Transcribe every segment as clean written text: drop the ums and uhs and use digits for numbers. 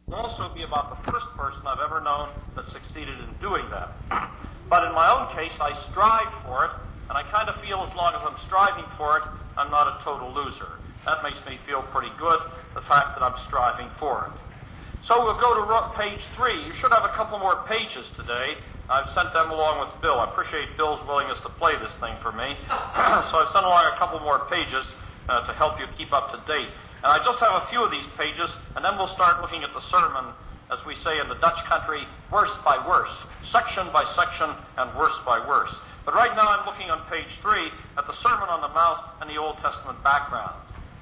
will also be about the first person I've ever known that succeeded in doing that. But in my own case, I strive for it, and I kind of feel as long as I'm striving for it, I'm not a total loser. That makes me feel pretty good, the fact that I'm striving for it. So we'll go to page 3. You should have a couple more pages today. I've sent them along with Bill. I appreciate Bill's willingness to play this thing for me. So I've sent along a couple more pages to help you keep up to date. And I just have a few of these pages, and then we'll start looking at the sermon, as we say in the Dutch country, verse by verse, section by section, and verse by verse. But right now I'm looking on page 3 at the Sermon on the Mount and the Old Testament background.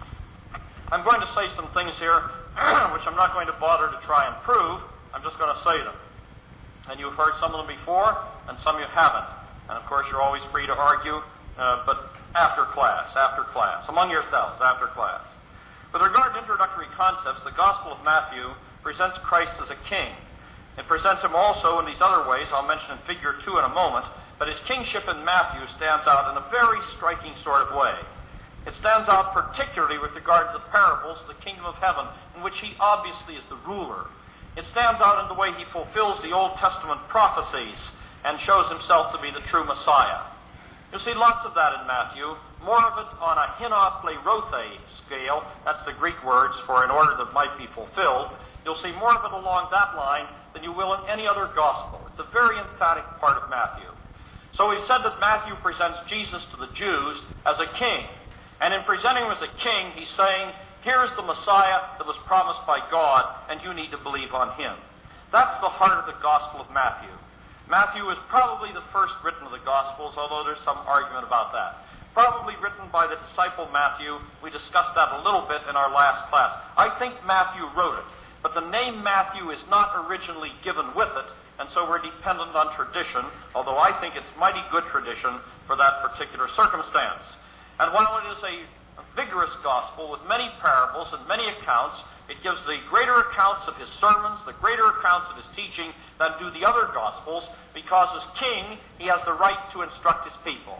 I'm going to say some things here which I'm not going to bother to try and prove. I'm just going to say them. And you've heard some of them before, and some you haven't. And of course you're always free to argue, but after class, among yourselves, after class. With regard to introductory concepts, the Gospel of Matthew presents Christ as a king. It presents him also in these other ways I'll mention in figure 2 in a moment, but his kingship in Matthew stands out in a very striking sort of way. It stands out particularly with regard to the parables of the kingdom of heaven, in which he obviously is the ruler. It stands out in the way he fulfills the Old Testament prophecies and shows himself to be the true Messiah. You see lots of that in Matthew, more of it on a hinoplerothe scale, that's the Greek words for in order that might be fulfilled. You'll see more of it along that line than you will in any other gospel. It's a very emphatic part of Matthew. So we've said that Matthew presents Jesus to the Jews as a king. And in presenting him as a king, he's saying, here's the Messiah that was promised by God, and you need to believe on him. That's the heart of the Gospel of Matthew. Matthew is probably the first written of the Gospels, although there's some argument about that. Probably written by the disciple Matthew. We discussed that a little bit in our last class. I think Matthew wrote it, but the name Matthew is not originally given with it, and so we're dependent on tradition, although I think it's mighty good tradition for that particular circumstance. And while it is a vigorous gospel with many parables and many accounts, it gives the greater accounts of his sermons, the greater accounts of his teaching than do the other gospels, because as king, he has the right to instruct his people.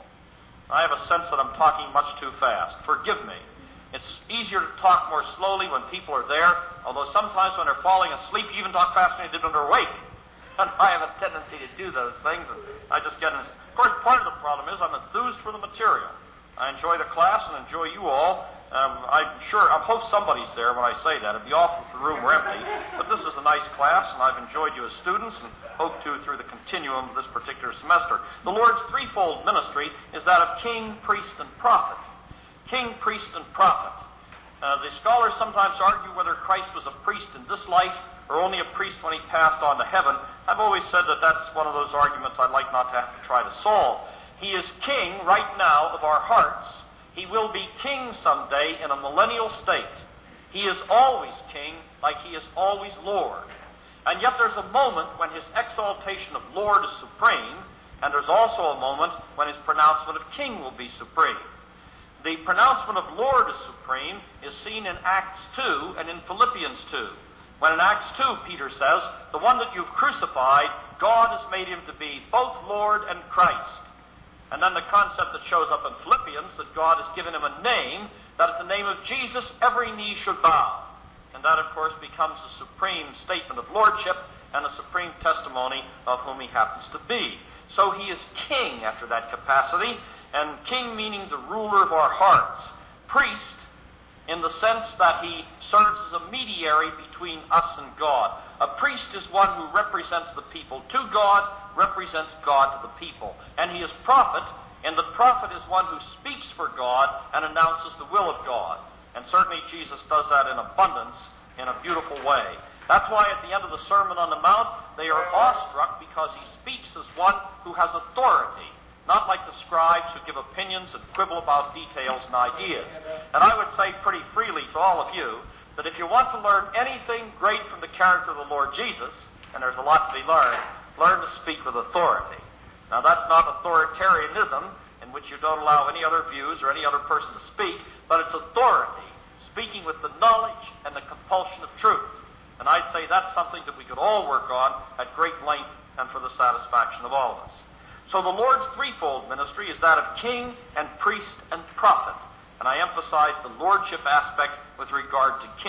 I have a sense that I'm talking much too fast. Forgive me. It's easier to talk more slowly when people are there, although sometimes when they're falling asleep, you even talk faster than you did when they're awake. And I have a tendency to do those things, and I just get in. Of course, part of the problem is I'm enthused for the material. I enjoy the class and enjoy you all. I hope somebody's there when I say that. It'd be awful if the room were empty. But this is a nice class, and I've enjoyed you as students and hope to through the continuum of this particular semester. The Lord's threefold ministry is that of king, priest, and prophet. King, priest, and prophet. The scholars sometimes argue whether Christ was a priest in this life or only a priest when he passed on to heaven. I've always said that that's one of those arguments I'd like not to have to try to solve. He is king right now of our hearts. He will be king someday in a millennial state. He is always king, like he is always Lord. And yet there's a moment when his exaltation of Lord is supreme, and there's also a moment when his pronouncement of king will be supreme. The pronouncement of Lord is supreme is seen in Acts 2 and in Philippians 2. When in Acts 2, Peter says, the one that you've crucified, God has made him to be both Lord and Christ. And then the concept that shows up in Philippians, that God has given him a name, that at the name of Jesus every knee should bow. And that, of course, becomes a supreme statement of lordship and a supreme testimony of whom he happens to be. So he is king after that capacity, and king meaning the ruler of our hearts. Priest, in the sense that he serves as a mediary between us and God. A priest is one who represents the people to God, represents God to the people. And he is prophet, and the prophet is one who speaks for God and announces the will of God. And certainly Jesus does that in abundance, in a beautiful way. That's why at the end of the Sermon on the Mount, they are awestruck because he speaks as one who has authority, not like the scribes who give opinions and quibble about details and ideas. And I would say pretty freely to all of you that if you want to learn anything great from the character of the Lord Jesus, and there's a lot to be learned, learn to speak with authority. Now that's not authoritarianism, in which you don't allow any other views or any other person to speak, but it's authority, speaking with the knowledge and the compulsion of truth. And I'd say that's something that we could all work on at great length and for the satisfaction of all of us. So the Lord's threefold ministry is that of king and priest and prophet. And I emphasize the lordship aspect with regard to king,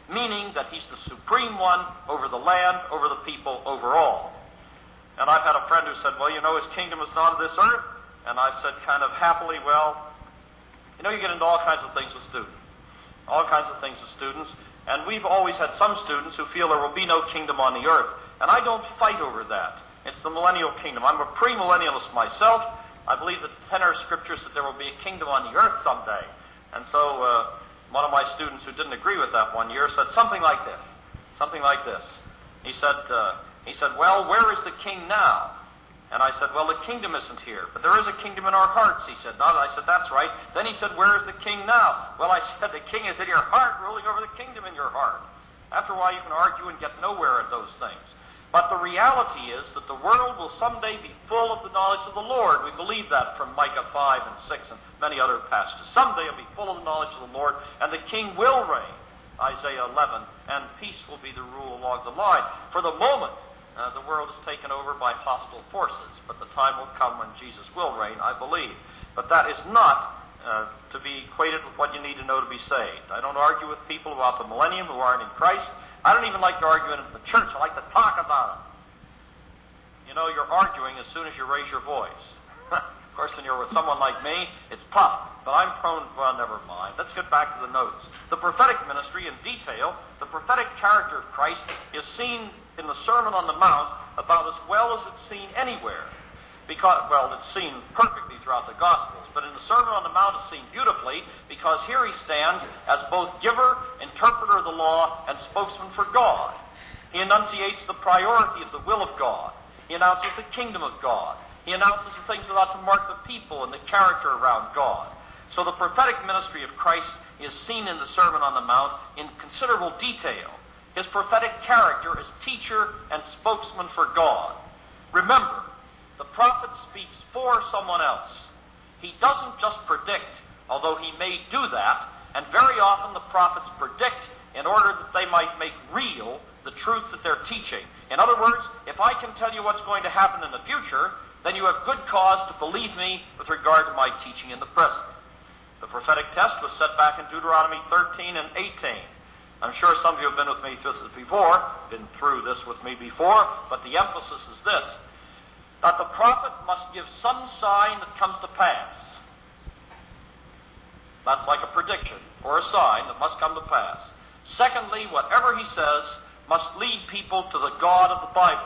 meaning that he's the supreme one over the land, over the people, over all. And I've had a friend who said, well, you know, his kingdom is not of this earth. And I've said kind of happily, well, you know, you get into all kinds of things with students. And we've always had some students who feel there will be no kingdom on the earth. And I don't fight over that. It's the millennial kingdom. I'm a premillennialist myself. I believe that the tenor scriptures that there will be a kingdom on the earth someday. And so one of my students who didn't agree with that one year said something like this. He said, well, where is the king now? And I said, well, the kingdom isn't here, but there is a kingdom in our hearts. He said, no. I said, that's right. Then he said, where is the king now? Well, I said, the king is in your heart, ruling over the kingdom in your heart. After a while, you can argue and get nowhere at those things. But the reality is that the world will someday be full of the knowledge of the Lord. We believe that from Micah 5 and 6 and many other passages. Someday it will be full of the knowledge of the Lord, and the king will reign, Isaiah 11, and peace will be the rule along the line. For the moment, the world is taken over by hostile forces, but the time will come when Jesus will reign, I believe. But that is not to be equated with what you need to know to be saved. I don't argue with people about the millennium who aren't in Christ. I don't even like to argue in the church. I like to talk about it. You know, you're arguing as soon as you raise your voice. Of course, when you're with someone like me, it's tough. But I'm prone, well, never mind. Let's get back to the notes. The prophetic ministry in detail, the prophetic character of Christ is seen in the Sermon on the Mount about as well as it's seen anywhere. Because, well, it's seen perfectly throughout the Gospels, but in the Sermon on the Mount it's seen beautifully because here he stands as both giver, interpreter of the law, and spokesman for God. He enunciates the priority of the will of God. He announces the kingdom of God. He announces the things that ought to mark the people and the character around God. So the prophetic ministry of Christ is seen in the Sermon on the Mount in considerable detail. His prophetic character is teacher and spokesman for God. Remember, the prophet speaks for someone else. He doesn't just predict, although he may do that, and very often the prophets predict in order that they might make real the truth that they're teaching. In other words, if I can tell you what's going to happen in the future, then you have good cause to believe me with regard to my teaching in the present. The prophetic test was set back in Deuteronomy 13 and 18. I'm sure some of you have been with me through this before, been through this with me before, but the emphasis is this, that the prophet must give some sign that comes to pass. That's like a prediction or a sign that must come to pass. Secondly, whatever he says must lead people to the God of the Bible.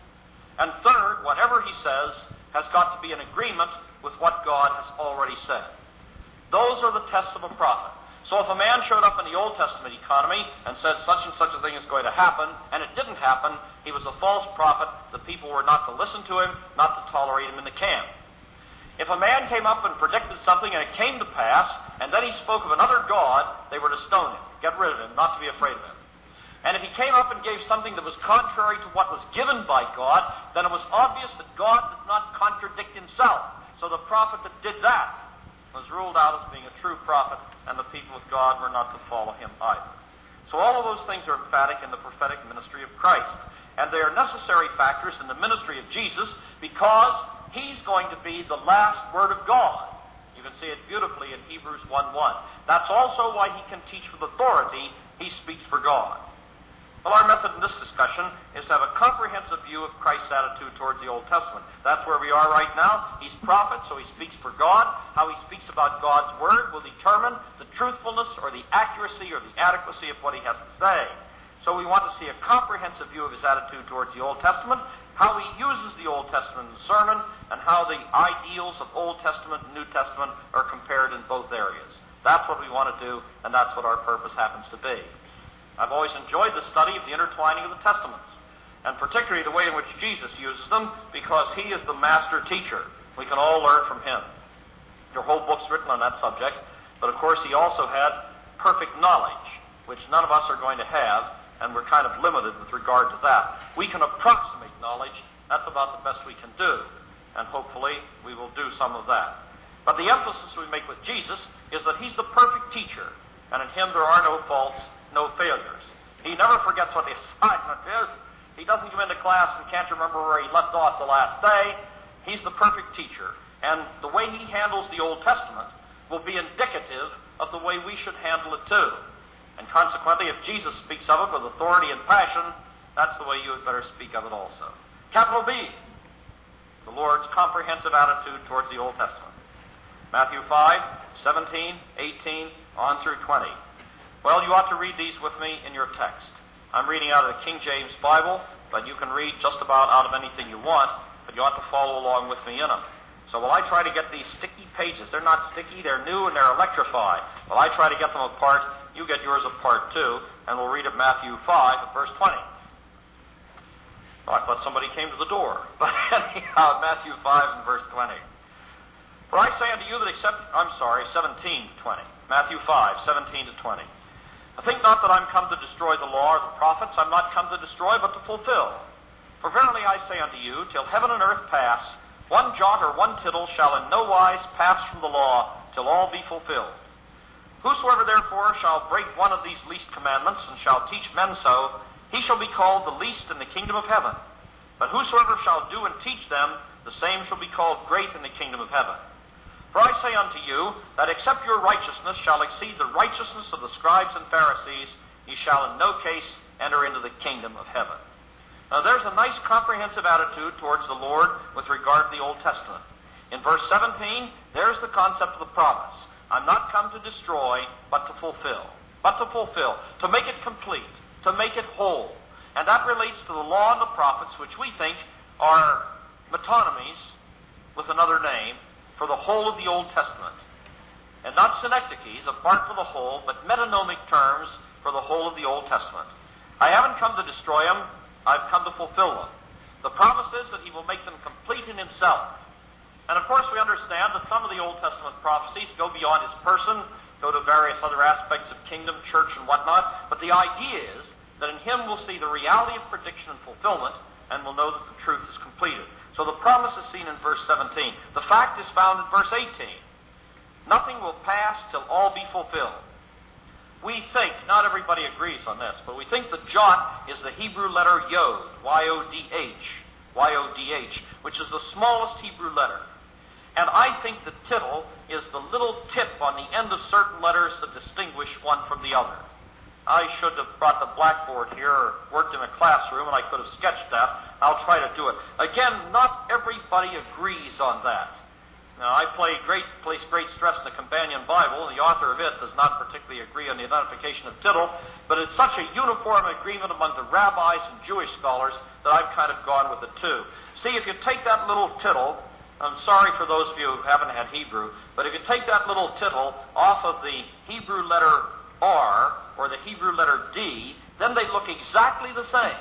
And third, whatever he says has got to be in agreement with what God has already said. Those are the tests of a prophet. So if a man showed up in the Old Testament economy and said such and such a thing is going to happen, and it didn't happen, he was a false prophet. The people were not to listen to him, not to tolerate him in the camp. If a man came up and predicted something and it came to pass, and then he spoke of another God, they were to stone him, get rid of him, not to be afraid of him. And if he came up and gave something that was contrary to what was given by God, then it was obvious that God did not contradict himself. So the prophet that did that was ruled out as being a true prophet, and the people of God were not to follow him either. So all of those things are emphatic in the prophetic ministry of Christ. And they are necessary factors in the ministry of Jesus because he's going to be the last word of God. You can see it beautifully in Hebrews 1:1. That's also why he can teach with authority. He speaks for God. Well, our method in this discussion is to have a comprehensive view of Christ's attitude towards the Old Testament. That's where we are right now. He's prophet, so he speaks for God. How he speaks about God's Word will determine the truthfulness or the accuracy or the adequacy of what he has to say. So we want to see a comprehensive view of his attitude towards the Old Testament, how he uses the Old Testament in the sermon, and how the ideals of Old Testament and New Testament are compared in both areas. That's what we want to do, and that's what our purpose happens to be. I've always enjoyed the study of the intertwining of the Testaments, and particularly the way in which Jesus uses them, because he is the master teacher. We can all learn from him. Your whole book's written on that subject, but of course he also had perfect knowledge, which none of us are going to have, and we're kind of limited with regard to that. We can approximate knowledge. That's about the best we can do, and hopefully we will do some of that. But the emphasis we make with Jesus is that he's the perfect teacher, and in him there are no faults, no failures. He never forgets what the assignment is. He doesn't come into class and can't remember where he left off the last day. He's the perfect teacher. And the way he handles the Old Testament will be indicative of the way we should handle it too. And consequently, if Jesus speaks of it with authority and passion, that's the way you had better speak of it also. Capital B, the Lord's comprehensive attitude towards the Old Testament. Matthew 5, 17, 18, on through 20. Well, you ought to read these with me in your text. I'm reading out of the King James Bible, but you can read just about out of anything you want, but you ought to follow along with me in them. So while I try to get these sticky pages, they're not sticky, they're new and they're electrified. While I try to get them apart, you get yours apart too, and we'll read at Matthew 5 at verse 20. I thought somebody came to the door. But anyhow, Matthew 5 and verse 20. For I say unto you that 17 to 20. Matthew 5, 17 to 20. I think not that I'm come to destroy the law or the prophets. I'm not come to destroy, but to fulfill. For verily I say unto you, till heaven and earth pass, one jot or one tittle shall in no wise pass from the law, till all be fulfilled. Whosoever therefore shall break one of these least commandments, and shall teach men so, he shall be called the least in the kingdom of heaven. But whosoever shall do and teach them, the same shall be called great in the kingdom of heaven. For I say unto you, that except your righteousness shall exceed the righteousness of the scribes and Pharisees, ye shall in no case enter into the kingdom of heaven. Now there's a nice comprehensive attitude towards the Lord with regard to the Old Testament. In verse 17, there's the concept of the promise. I'm not come to destroy, but to fulfill. But to fulfill. To make it complete. To make it whole. And that relates to the law and the prophets, which we think are metonymies, with another name, for the whole of the Old Testament. And not synecdoches, apart from the whole, but metonymic terms for the whole of the Old Testament. I haven't come to destroy them, I've come to fulfill them. The promise is that he will make them complete in himself. And of course we understand that some of the Old Testament prophecies go beyond his person, go to various other aspects of kingdom, church, and whatnot, but the idea is that in him we'll see the reality of prediction and fulfillment, and we'll know that the truth is completed. So the promise is seen in verse 17. The fact is found in verse 18. Nothing will pass till all be fulfilled. We think, not everybody agrees on this, but we think the jot is the Hebrew letter Yod, Y-O-D-H, Y-O-D-H, which is the smallest Hebrew letter. And I think the tittle is the little tip on the end of certain letters that distinguish one from the other. I should have brought the blackboard here or worked in a classroom, and I could have sketched that. I'll try to do it. Again, not everybody agrees on that. Now, I place great stress in the Companion Bible, and the author of it does not particularly agree on the identification of tittle, but it's such a uniform agreement among the rabbis and Jewish scholars that I've kind of gone with it too. See, if you take that little tittle, I'm sorry for those of you who haven't had Hebrew, but if you take that little tittle off of the Hebrew letter R or the Hebrew letter D, then they look exactly the same.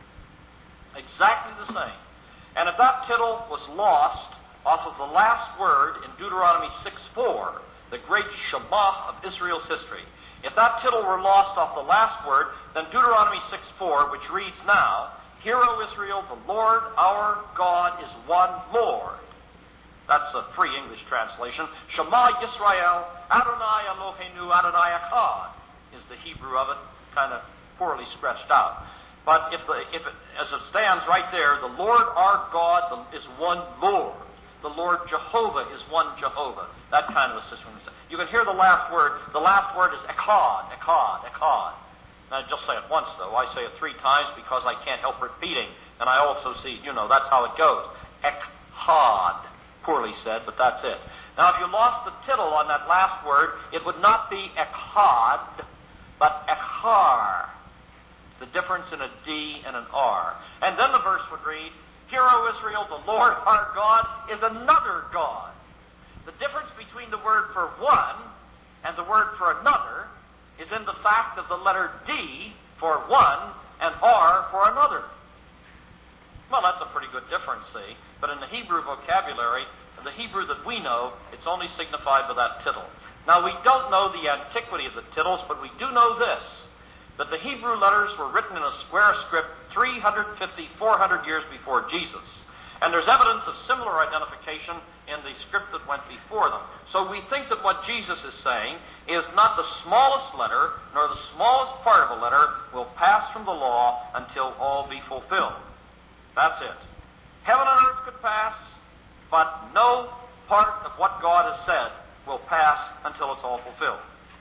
Exactly the same. And if that tittle was lost off of the last word in Deuteronomy 6:4, the great Shema of Israel's history, if that tittle were lost off the last word, then Deuteronomy 6:4, which reads now, Hear, O Israel, the Lord our God is one Lord. That's a free English translation. Shema Yisrael, Adonai Eloheinu, Adonai Echad is the Hebrew of it, kind of poorly stretched out. But if it, as it stands right there, the Lord our God is one Lord. The Lord Jehovah is one Jehovah. That kind of a system. You can hear the last word. The last word is Echad, Echad, Echad. Now, just say it once, though. I say it 3 times because I can't help repeating. And I also see, that's how it goes. Echad. Poorly said, but that's it. Now, if you lost the tittle on that last word, it would not be echad, but echar. The difference in a D and an R. And then the verse would read, Hear, O Israel, the Lord our God is another God. The difference between the word for one and the word for another is in the fact of the letter D for one and R for another. Well, that's a pretty good difference, see? But in the Hebrew vocabulary, the Hebrew that we know, it's only signified by that tittle. Now, we don't know the antiquity of the tittles, but we do know this, that the Hebrew letters were written in a square script 350, 400 years before Jesus. And there's evidence of similar identification in the script that went before them. So we think that what Jesus is saying is not the smallest letter, nor the smallest part of a letter will pass from the law until all be fulfilled. That's it. Heaven and earth could pass, but no part of what God has said will pass until it's all fulfilled.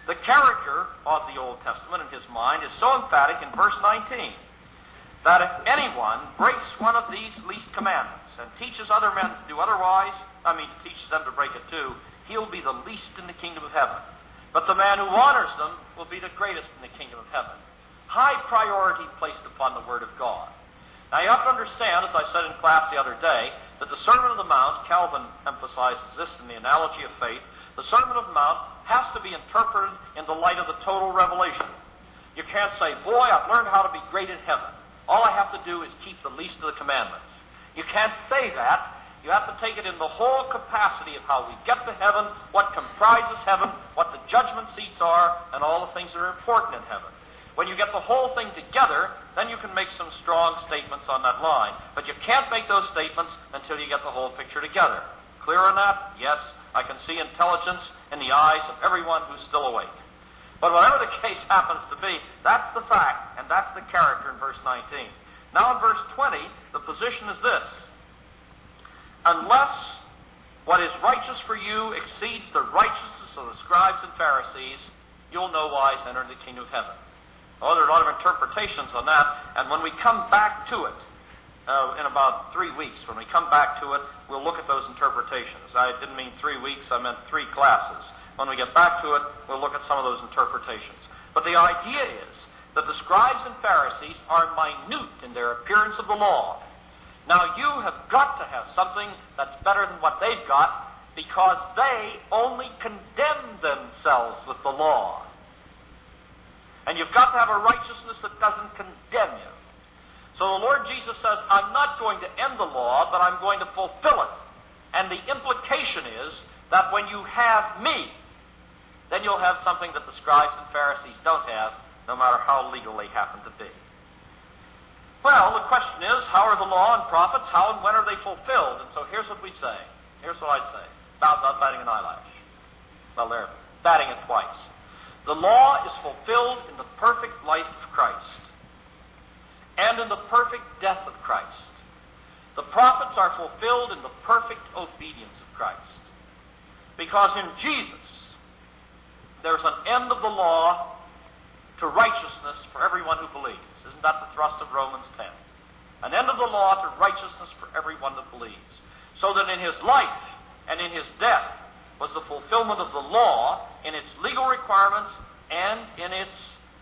The character of the Old Testament in his mind is so emphatic in verse 19 that if anyone breaks one of these least commandments and teaches other men to do otherwise, teaches them to break it too, he'll be the least in the kingdom of heaven. But the man who honors them will be the greatest in the kingdom of heaven. High priority placed upon the Word of God. Now you have to understand, as I said in class the other day, that the Sermon on the Mount, Calvin emphasizes this in the analogy of faith, the Sermon on the Mount has to be interpreted in the light of the total revelation. You can't say, boy, I've learned how to be great in heaven. All I have to do is keep the least of the commandments. You can't say that. You have to take it in the whole capacity of how we get to heaven, what comprises heaven, what the judgment seats are, and all the things that are important in heaven. When you get the whole thing together, then you can make some strong statements on that line. But you can't make those statements until you get the whole picture together. Clear on that? Yes, I can see intelligence in the eyes of everyone who's still awake. But whatever the case happens to be, that's the fact, and that's the character in verse 19. Now in verse 20, the position is this. Unless what is righteous for you exceeds the righteousness of the scribes and Pharisees, you'll no wise enter the kingdom of heaven. Oh, there are a lot of interpretations on that, and when we come back to it, in about 3 weeks, when we come back to it, we'll look at those interpretations. I didn't mean 3 weeks, I meant 3 classes. When we get back to it, we'll look at some of those interpretations. But the idea is that the scribes and Pharisees are minute in their appearance of the law. Now, you have got to have something that's better than what they've got, because they only condemn themselves with the law. And you've got to have a righteousness that doesn't condemn you. So the Lord Jesus says, I'm not going to end the law, but I'm going to fulfill it. And the implication is that when you have me, then you'll have something that the scribes and Pharisees don't have, no matter how legal they happen to be. Well, the question is, how are the law and prophets, how and when are they fulfilled? And so here's what we say. Here's what I'd say. Not batting an eyelash. Well, they're batting it twice. The law is fulfilled in the perfect life of Christ and in the perfect death of Christ. The prophets are fulfilled in the perfect obedience of Christ. Because in Jesus, there's an end of the law to righteousness for everyone who believes. Isn't that the thrust of Romans 10? An end of the law to righteousness for everyone that believes. So that in his life and in his death was the fulfillment of the law in its legal requirements and in its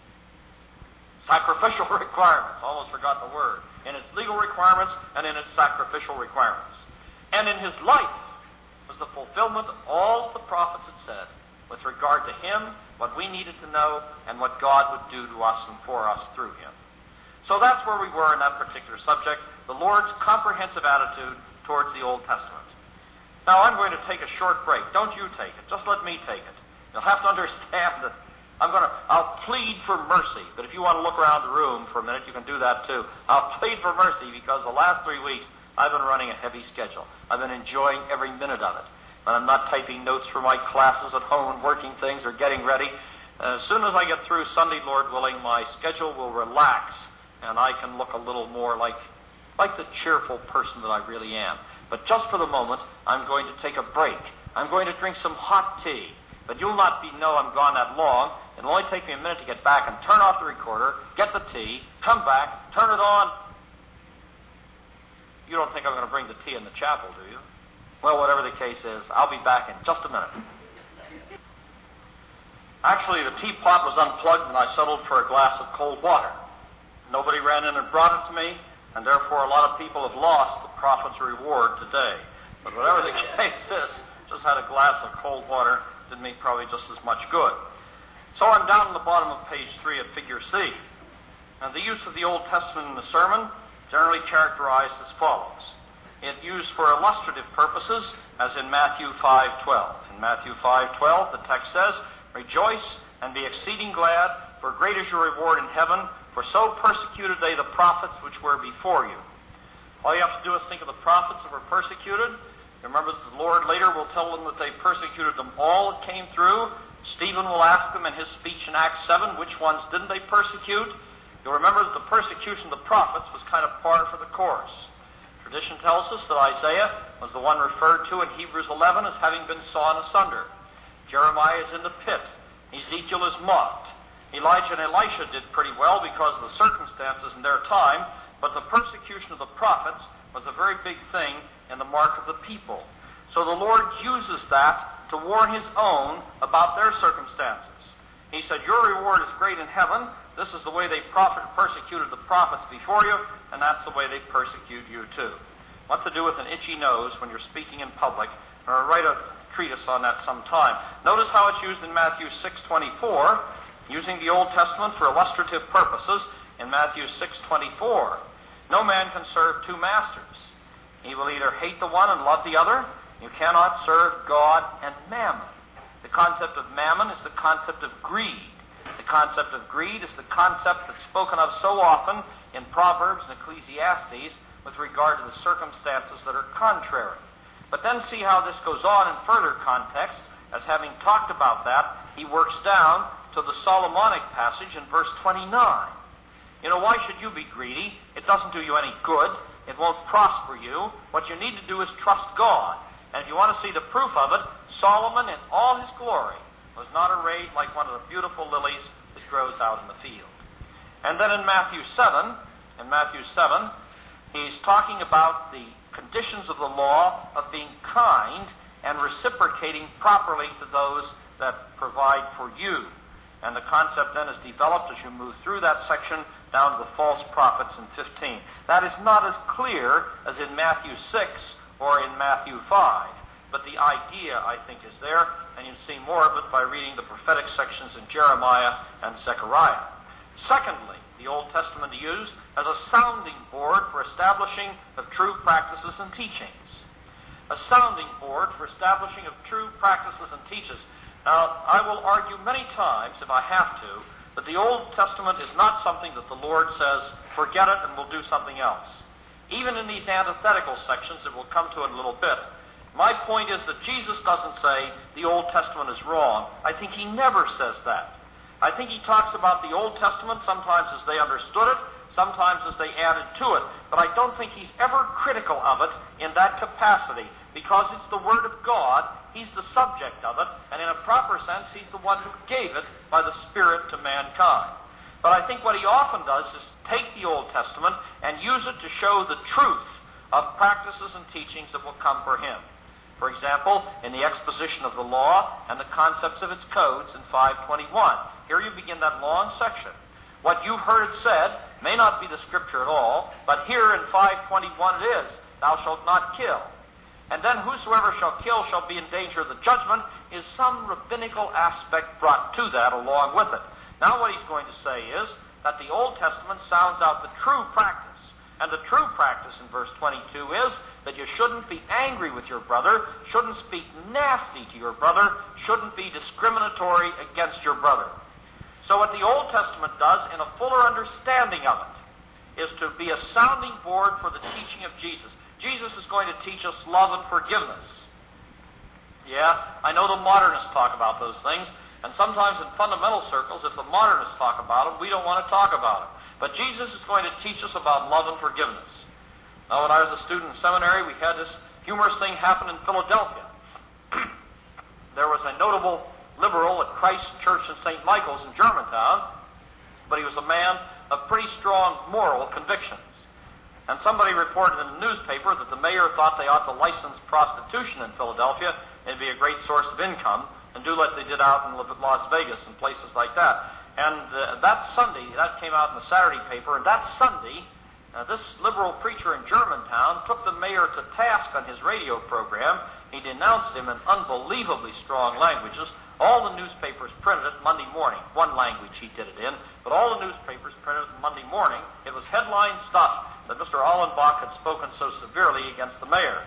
sacrificial requirements. Almost forgot the word. In its legal requirements and in its sacrificial requirements. And in his life was the fulfillment of all the prophets had said with regard to him, what we needed to know, and what God would do to us and for us through him. So that's where we were in that particular subject, the Lord's comprehensive attitude towards the Old Testament. Now I'm going to take a short break. Don't you take it. Just let me take it. You'll have to understand that I'll plead for mercy. But if you want to look around the room for a minute, you can do that too. I'll plead for mercy because the last 3 weeks I've been running a heavy schedule. I've been enjoying every minute of it. And I'm not typing notes for my classes at home and working things or getting ready. As soon as I get through Sunday, Lord willing, my schedule will relax and I can look a little more like the cheerful person that I really am. But just for the moment, I'm going to take a break. I'm going to drink some hot tea. But you'll not know I'm gone that long. It'll only take me a minute to get back and turn off the recorder, get the tea, come back, turn it on. You don't think I'm going to bring the tea in the chapel, do you? Well, whatever the case is, I'll be back in just a minute. Actually, the teapot was unplugged and I settled for a glass of cold water. Nobody ran in and brought it to me, and therefore a lot of people have lost the prophet's reward today. But whatever the case is, just had a glass of cold water, did me probably just as much good. So I'm down at the bottom of page 3 of Figure C. Now, the use of the Old Testament in the sermon generally characterized as follows. It used for illustrative purposes, as in Matthew 5:12. In Matthew 5:12, the text says, "Rejoice and be exceeding glad, for great is your reward in heaven, for so persecuted they the prophets which were before you." All you have to do is think of the prophets that were persecuted. Remember that the Lord later will tell them that they persecuted them all that came through. Stephen will ask them in his speech in Acts 7, which ones didn't they persecute? You'll remember that the persecution of the prophets was kind of par for the course. Tradition tells us that Isaiah was the one referred to in Hebrews 11 as having been sawn asunder. Jeremiah is in the pit. Ezekiel is mocked. Elijah and Elisha did pretty well because of the circumstances in their time, but the persecution of the prophets was a very big thing in the mark of the people. So the Lord uses that to warn his own about their circumstances. He said, your reward is great in heaven. This is the way they persecuted the prophets before you, and that's the way they persecute you too. What to do with an itchy nose when you're speaking in public? Or write a treatise on that sometime. Notice how it's used in Matthew 6:24, using the Old Testament for illustrative purposes. In Matthew 6:24, no man can serve two masters. He will either hate the one and love the other. You cannot serve God and mammon. The concept of mammon is the concept of greed. The concept of greed is the concept that's spoken of so often in Proverbs and Ecclesiastes with regard to the circumstances that are contrary. But then see how this goes on in further context. As having talked about that, he works down to the Solomonic passage in verse 29. You know, why should you be greedy? It doesn't do you any good. It won't prosper you. What you need to do is trust God. And if you want to see the proof of it, Solomon in all his glory was not arrayed like one of the beautiful lilies that grows out in the field. And then in Matthew 7, he's talking about the conditions of the law of being kind and reciprocating properly to those that provide for you. And the concept then is developed as you move through that section down to the false prophets in 15. That is not as clear as in Matthew 6 or in Matthew 5, but the idea, I think, is there, and you see more of it by reading the prophetic sections in Jeremiah and Zechariah. Secondly, the Old Testament used as a sounding board for establishing of true practices and teachings. A sounding board for establishing of true practices and teachings. Now, I will argue many times, if I have to, that the Old Testament is not something that the Lord says, forget it and we'll do something else. Even in these antithetical sections that we'll come to in a little bit, my point is that Jesus doesn't say the Old Testament is wrong. I think he never says that. I think he talks about the Old Testament sometimes as they understood it, sometimes as they added to it, but I don't think he's ever critical of it in that capacity, because it's the Word of God, he's the subject of it, and in a proper sense, he's the one who gave it by the Spirit to mankind. But I think what he often does is take the Old Testament and use it to show the truth of practices and teachings that will come for him. For example, in the exposition of the law and the concepts of its codes in 521. Here you begin that long section. What you've heard said may not be the Scripture at all, but here in 521 it is, thou shalt not kill. And then whosoever shall kill shall be in danger of the judgment, is some rabbinical aspect brought to that along with it. Now what he's going to say is that the Old Testament sounds out the true practice. And the true practice in verse 22 is that you shouldn't be angry with your brother, shouldn't speak nasty to your brother, shouldn't be discriminatory against your brother. So what the Old Testament does, in a fuller understanding of it, is to be a sounding board for the teaching of Jesus. Jesus is going to teach us love and forgiveness. Yeah, I know the modernists talk about those things, and sometimes in fundamental circles, if the modernists talk about them, we don't want to talk about them. But Jesus is going to teach us about love and forgiveness. Now, when I was a student in seminary, we had this humorous thing happen in Philadelphia. There was a notable liberal at Christ Church in St. Michael's in Germantown, but he was a man of pretty strong moral convictions. And somebody reported in the newspaper that the mayor thought they ought to license prostitution in Philadelphia. It'd be a great source of income, and do like they did out in Las Vegas and places like that. And that Sunday, that came out in the Saturday paper, and that Sunday, this liberal preacher in Germantown took the mayor to task on his radio program. He denounced him in unbelievably strong languages. All the newspapers printed it Monday morning. One language he did it in, but all the newspapers printed it Monday morning. It was headline stuff that Mr. Allenbach had spoken so severely against the mayor.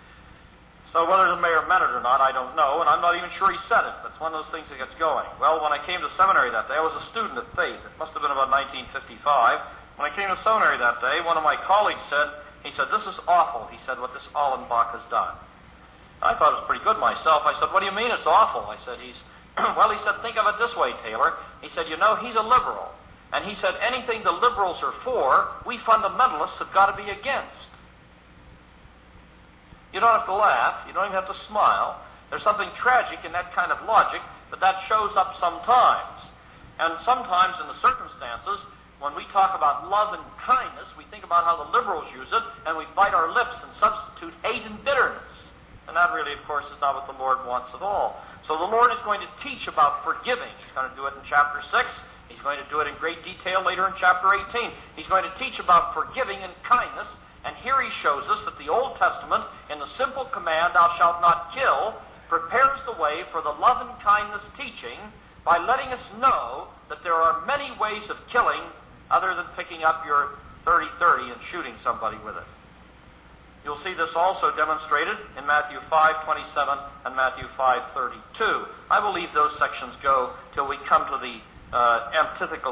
So whether the mayor meant it or not, I don't know, and I'm not even sure he said it. That's one of those things that gets going. Well, when I came to seminary that day, I was a student of faith. It must have been about 1955. When I came to seminary that day, one of my colleagues said, this is awful, he said, what this Allenbach has done. I thought it was pretty good myself. I said, what do you mean it's awful? I said, well, he said, think of it this way, Taylor. He said, he's a liberal. And he said, anything the liberals are for, we fundamentalists have got to be against. You don't have to laugh. You don't even have to smile. There's something tragic in that kind of logic, but that shows up sometimes. And sometimes in the circumstances, when we talk about love and kindness, we think about how the liberals use it, and we bite our lips and substitute hate and bitterness. And that really, of course, is not what the Lord wants at all. So the Lord is going to teach about forgiving. He's going to do it in chapter 6. He's going to do it in great detail later in chapter 18. He's going to teach about forgiving and kindness. And here he shows us that the Old Testament, in the simple command, thou shalt not kill, prepares the way for the love and kindness teaching by letting us know that there are many ways of killing other than picking up your .30-30 and shooting somebody with it. You'll see this also demonstrated in Matthew 5:27 and Matthew 5:32. I will leave those sections go till we come to the antithetical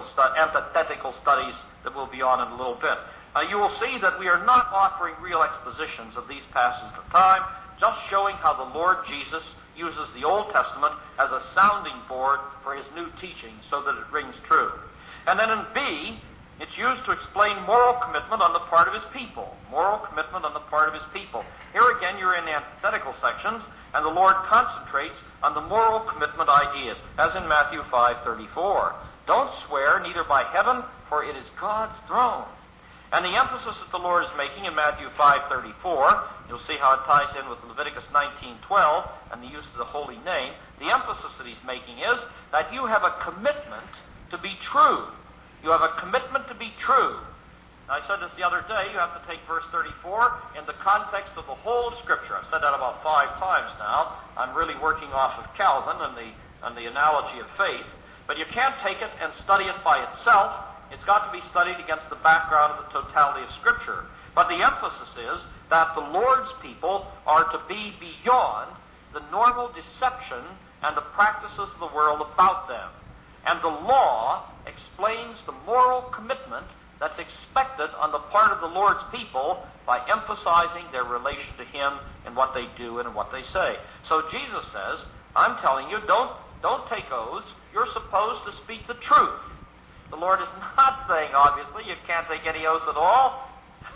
studies that we'll be on in a little bit. You will see that we are not offering real expositions of these passages of time, just showing how the Lord Jesus uses the Old Testament as a sounding board for his new teaching so that it rings true. And then in B, it's used to explain moral commitment on the part of his people. Moral commitment on the part of his people. Here again, you're in the antithetical sections, and the Lord concentrates on the moral commitment ideas, as in Matthew 5:34. Don't swear neither by heaven, for it is God's throne. And the emphasis that the Lord is making in Matthew 5:34, you'll see how it ties in with Leviticus 19:12 and the use of the holy name. The emphasis that he's making is that you have a commitment to be true. You have a commitment to be true. I said this the other day, you have to take verse 34 in the context of the whole of Scripture. I've said that about 5 times now. I'm really working off of Calvin and the analogy of faith. But you can't take it and study it by itself. It's got to be studied against the background of the totality of Scripture. But the emphasis is that the Lord's people are to be beyond the normal deception and the practices of the world about them. And the law explains the moral commitment that's expected on the part of the Lord's people by emphasizing their relation to him in what they do and in what they say. So Jesus says, I'm telling you, don't take oaths. You're supposed to speak the truth. The Lord is not saying, obviously, you can't take any oath at all,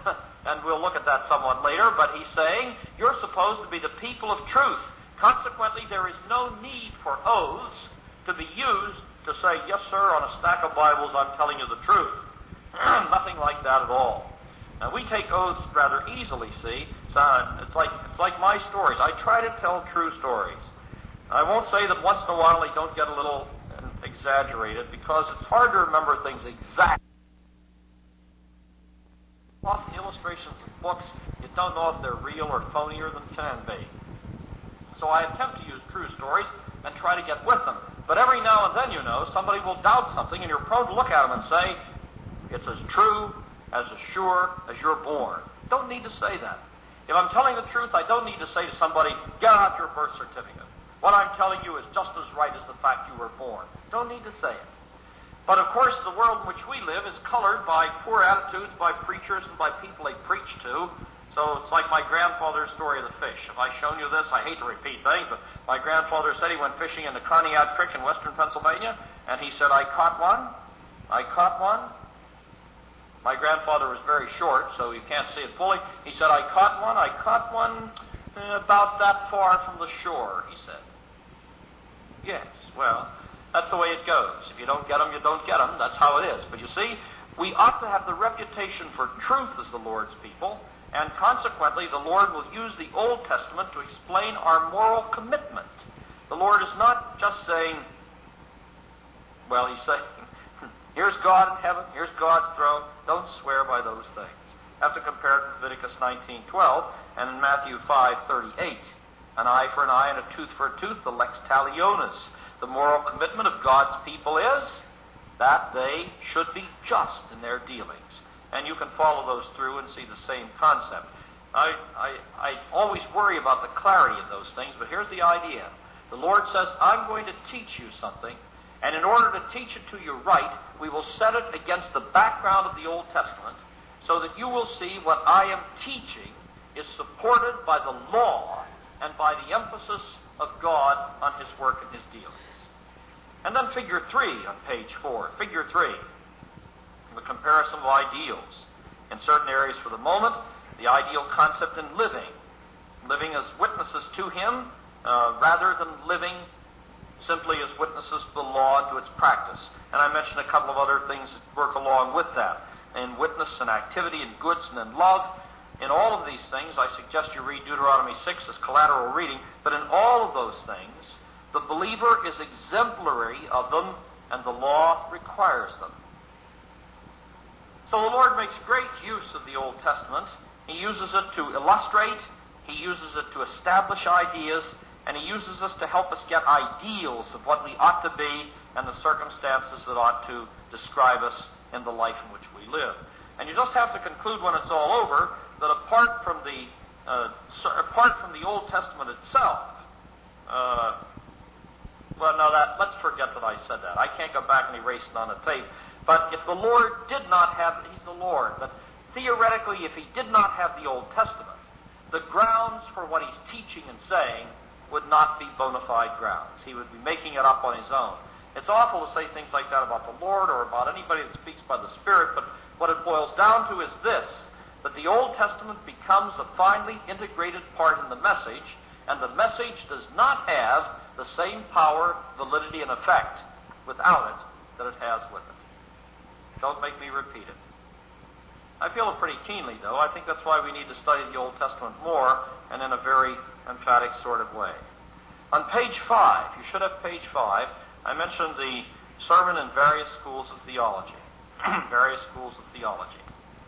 and we'll look at that somewhat later, but he's saying you're supposed to be the people of truth. Consequently, there is no need for oaths to be used to say, yes, sir, on a stack of Bibles, I'm telling you the truth. Nothing like that at all. Now, we take oaths rather easily, see. It's like my stories. I try to tell true stories. I won't say that once in a while they don't get a little exaggerated, because it's hard to remember things exactly. Often illustrations in books, you don't know if they're real or phonier than can be. So I attempt to use true stories and try to get with them. But every now and then, somebody will doubt something, and you're prone to look at them and say, it's as true, as sure as you're born. Don't need to say that. If I'm telling the truth, I don't need to say to somebody, get out your birth certificate. What I'm telling you is just as right as the fact you were born. Don't need to say it. But of course, the world in which we live is colored by poor attitudes by preachers and by people they preach to. So it's like my grandfather's story of the fish. If I've shown you this, I hate to repeat things, but my grandfather said he went fishing in the Conneaut Creek in western Pennsylvania, and he said, I caught one. My grandfather was very short, so you can't see it fully. He said, I caught one about that far from the shore, he said. Yes, well, that's the way it goes. If you don't get them, you don't get them. That's how it is. But you see, we ought to have the reputation for truth as the Lord's people, and consequently, the Lord will use the Old Testament to explain our moral commitment. The Lord is not just saying, well, he's saying, here's God in heaven, here's God's throne, don't swear by those things. Have to compare it to Leviticus 19:12 and in Matthew 5:38. An eye for an eye and a tooth for a tooth, the lex talionis. The moral commitment of God's people is that they should be just in their dealings. And you can follow those through and see the same concept. I always worry about the clarity of those things, but here's the idea. The Lord says, I'm going to teach you something, and in order to teach it to you right, we will set it against the background of the Old Testament so that you will see what I am teaching is supported by the law and by the emphasis of God on his work and his dealings. And then figure 3 on page 4. Figure 3, the comparison of ideals. In certain areas for the moment, the ideal concept in living as witnesses to him rather than living simply as witnesses to the law and to its practice. And I mentioned a couple of other things that work along with that. In witness and activity, in goods and in love. In all of these things, I suggest you read Deuteronomy 6 as collateral reading, but in all of those things, the believer is exemplary of them, and the law requires them. So the Lord makes great use of the Old Testament. He uses it to illustrate, He uses it to establish ideas, and He uses us to help us get ideals of what we ought to be and the circumstances that ought to describe us in the life in which we live. And you just have to conclude when it's all over that apart from the Old Testament itself, let's forget that I said that. I can't go back and erase it on a tape. But if the Lord did not have, He's the Lord, but theoretically, if He did not have the Old Testament, the grounds for what He's teaching and saying would not be bona fide grounds. He would be making it up on His own. It's awful to say things like that about the Lord or about anybody that speaks by the Spirit, but what it boils down to is this, that the Old Testament becomes a finely integrated part in the message, and the message does not have the same power, validity, and effect without it that it has with it. Don't make me repeat it. I feel it pretty keenly, though. I think that's why we need to study the Old Testament more and in a very emphatic sort of way. On page 5, you should have page 5, I mentioned the sermon in various schools of theology. Various schools of theology.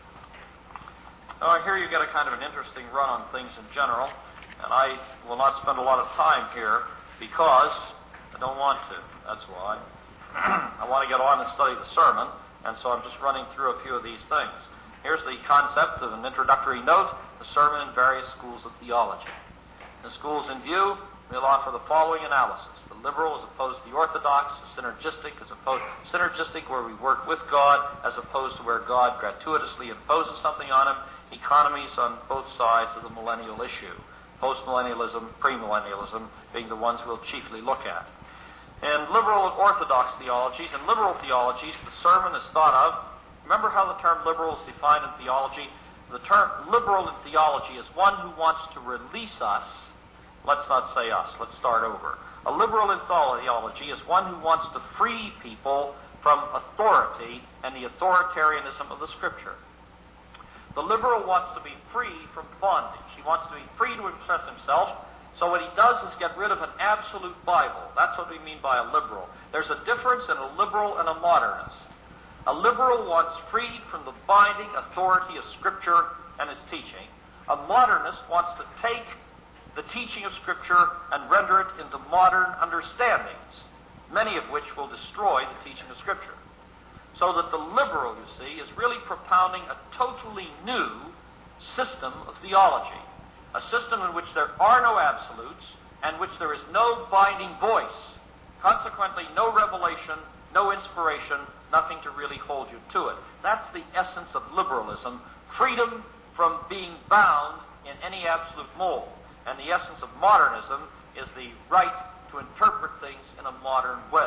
Now, here you get a kind of an interesting run on things in general, and I will not spend a lot of time here because I don't want to. That's why. I want to get on and study the sermon, and so I'm just running through a few of these things. Here's the concept of an introductory note, the sermon in various schools of theology. The schools in view, we'll offer the following analysis. The liberal as opposed to the orthodox, the synergistic where we work with God as opposed to where God gratuitously imposes something on him, economies on both sides of the millennial issue, postmillennialism, premillennialism being the ones we'll chiefly look at. In liberal and orthodox theologies, in liberal theologies, the sermon is thought of, remember how the term liberal is defined in theology? The term liberal in theology is one who wants to release us. Let's not say us. Let's start over. A liberal in theology is one who wants to free people from authority and the authoritarianism of the Scripture. The liberal wants to be free from bondage. He wants to be free to express himself. So what he does is get rid of an absolute Bible. That's what we mean by a liberal. There's a difference in a liberal and a modernist. A liberal wants freed from the binding authority of Scripture and its teaching. A modernist wants to take the teaching of Scripture and render it into modern understandings, many of which will destroy the teaching of Scripture. So that the liberal, you see, is really propounding a totally new system of theology, a system in which there are no absolutes and which there is no binding voice, consequently no revelation, no inspiration, nothing to really hold you to it. That's the essence of liberalism, freedom from being bound in any absolute mold. And the essence of modernism is the right to interpret things in a modern way.